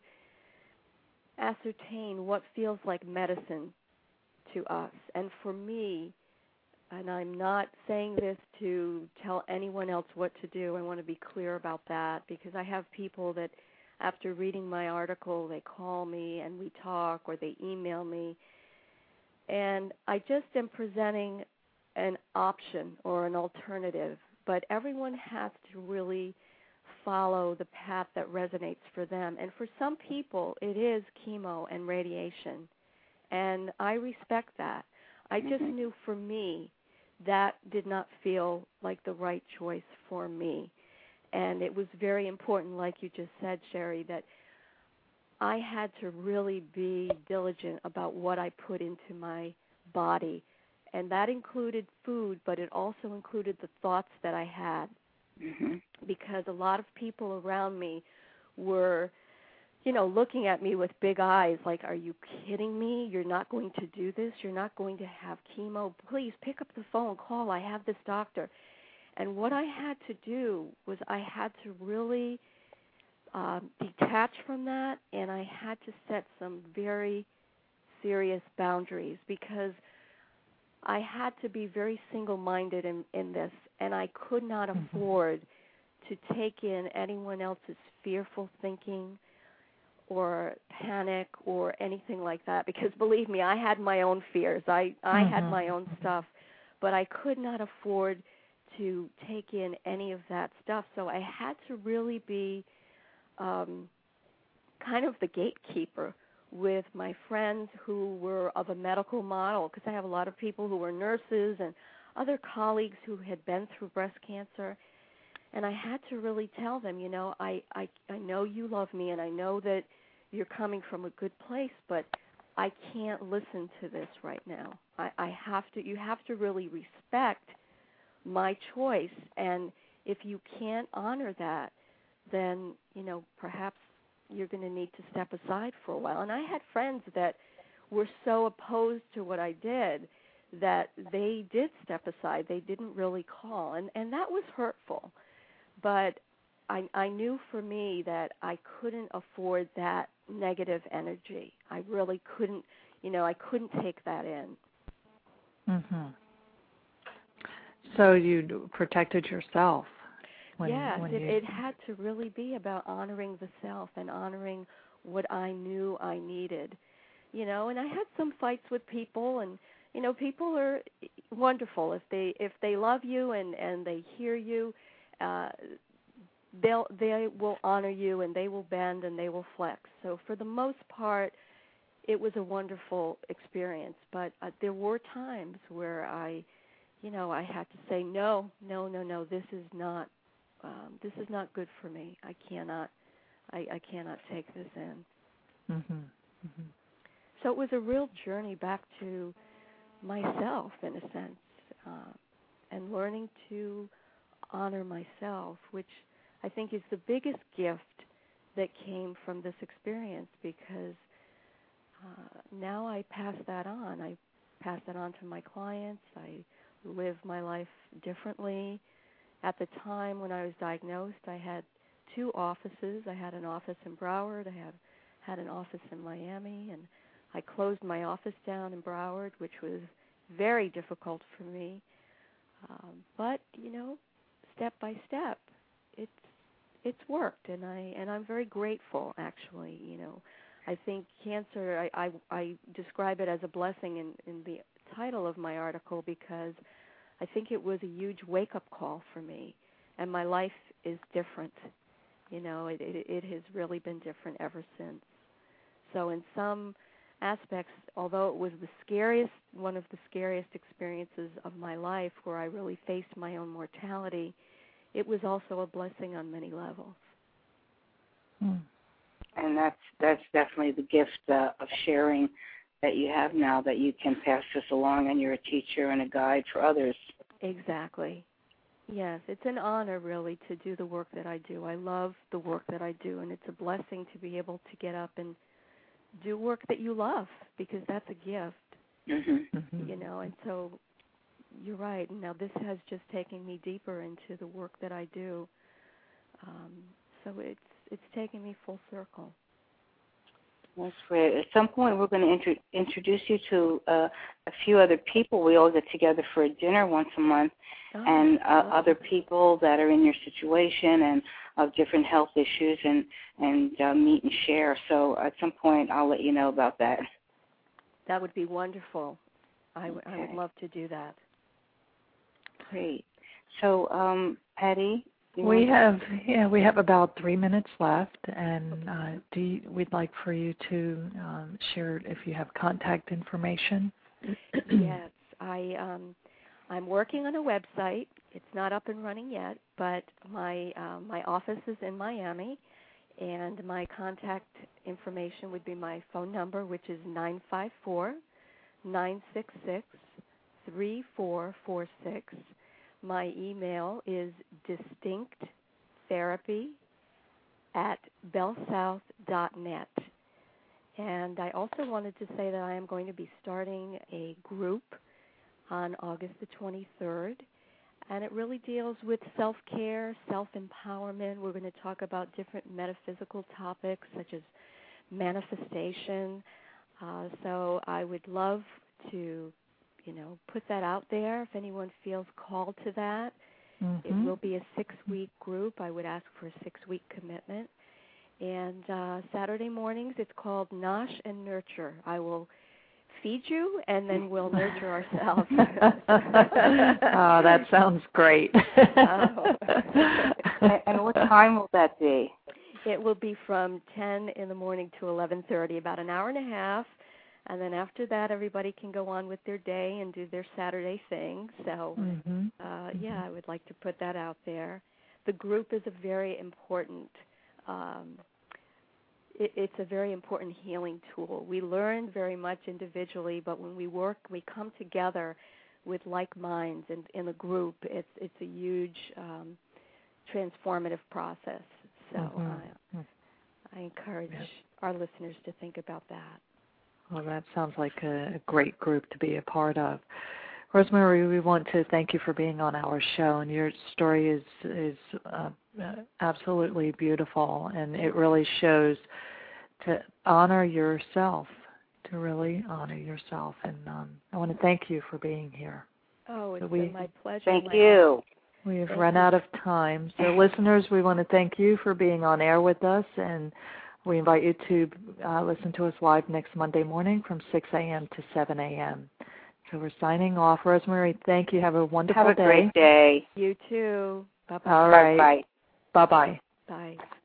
ascertain what feels like medicine to us. And for me, and I'm not saying this to tell anyone else what to do. I want to be clear about that, because I have people that after reading my article, they call me and we talk, or they email me. And I just am presenting an option or an alternative, but everyone has to really follow the path that resonates for them. And for some people, it is chemo and radiation, and I respect that. I just Mm-hmm. knew for me that did not feel like the right choice for me. And it was very important, like you just said, Sherry, that I had to really be diligent about what I put into my body. And that included food, but it also included the thoughts that I had. Mm-hmm. Because a lot of people around me were, you know, looking at me with big eyes like, are you kidding me? You're not going to do this? You're not going to have chemo? Please pick up the phone, call. I have this doctor. And what I had to do was I had to really um, detach from that, and I had to set some very serious boundaries, because I had to be very single-minded in, in this, and I could not afford to take in anyone else's fearful thinking or panic or anything like that, because believe me, I had my own fears. I, I mm-hmm. had my own stuff, but I could not afford to take in any of that stuff. So I had to really be um, kind of the gatekeeper with my friends who were of a medical model, because I have a lot of people who were nurses and other colleagues who had been through breast cancer. And I had to really tell them, you know, I, I, I know you love me, and I know that you're coming from a good place, but I can't listen to this right now. I, I have to, you have to really respect my choice, and if you can't honor that, then, you know, perhaps you're going to need to step aside for a while. And I had friends that were so opposed to what I did that they did step aside. They didn't really call, and, and that was hurtful. But I, I knew for me that I couldn't afford that negative energy. I really couldn't, you know, I couldn't take that in. Mm-hmm. So you protected yourself. When, yes, when it, you... it had to really be about honoring the self and honoring what I knew I needed. You know, and I had some fights with people, and, you know, people are wonderful. If they if they love you and, and they hear you, uh, they'll they will honor you, and they will bend and they will flex. So for the most part, it was a wonderful experience. But uh, there were times where I, you know, I had to say, no, no, no, no, this is not, um, this is not good for me. I cannot, I, I cannot take this in. Mm-hmm. Mm-hmm. So it was a real journey back to myself, in a sense, uh, and learning to honor myself, which I think is the biggest gift that came from this experience, because uh, now I pass that on. I pass that on to my clients. I live my life differently. At the time when I was diagnosed, I had two offices. I had an office in Broward. I had, had an office in Miami, and I closed my office down in Broward, which was very difficult for me. Um, but, you know, step by step, it's it's worked, and I and I'm very grateful. Actually, you know, I think cancer. I I, I describe it as a blessing in, in the title of my article, because I think it was a huge wake-up call for me, and my life is different. You know, it it, it has really been different ever since. So in some aspects, although it was the scariest, one of the scariest experiences of my life, where I really faced my own mortality, it was also a blessing on many levels. Hmm. And that's that's definitely the gift uh, of sharing that you have now, that you can pass this along, and you're a teacher and a guide for others. Exactly. Yes, it's an honor, really, to do the work that I do. I love the work that I do, and it's a blessing to be able to get up and do work that you love, because that's a gift, Mm-hmm. Mm-hmm. you know. And so you're right. Now this has just taken me deeper into the work that I do. Um, so it's it's taken me full circle. That's great. At some point, we're going to intro- introduce you to uh, a few other people. We all get together for a dinner once a month, Oh, and uh, lovely. other people that are in your situation and of different health issues, and and uh, meet and share. So at some point, I'll let you know about that. That would be wonderful. I, w- Okay. I would love to do that. Great. So, um, Patty, you We want- have yeah we have about three minutes left, and uh, do you, we'd like for you to um, share if you have contact information. Yes, I um, I'm working on a website. It's not up and running yet, but my um, my office is in Miami, and my contact information would be my phone number, which is nine five four, nine six six, three four four six. My email is distincttherapy at bellsouth dot net. And I also wanted to say that I am going to be starting a group on August the twenty-third, and it really deals with self-care, self-empowerment. We're going to talk about different metaphysical topics such as manifestation. Uh, so I would love to, you know, put that out there if anyone feels called to that. Mm-hmm. It will be a six-week group. I would ask for a six-week commitment. And uh, Saturday mornings, it's called Nosh and Nurture. I will feed you, and then we'll nurture ourselves. Oh, that sounds great. Oh. and, and what time will that be? It will be from ten in the morning to eleven thirty, about an hour and a half. And then after that, everybody can go on with their day and do their Saturday thing. So, Mm-hmm. uh, yeah, I would like to put that out there. The group is a very important um It, it's a very important healing tool. We learn very much individually, but when we work, we come together with like minds and in a group. It's it's a huge um, transformative process. So Mm-hmm. I, I encourage Yes. our listeners to think about that. Well, that sounds like a, a great group to be a part of. Rosemary, we want to thank you for being on our show, and your story is is uh, absolutely beautiful, and it really shows to honor yourself, to really honor yourself. And um, I want to thank you for being here. Oh, it's So we, been my pleasure. Thank my you. We have Thank run you. out of time. So listeners, we want to thank you for being on air with us, and we invite you to uh, listen to us live next Monday morning from six a.m. to seven a.m. So we're signing off. Rosemary, thank you. Have a wonderful Have a day. great day. You too. Bye-bye. All right. Bye-bye. Bye-bye. Bye.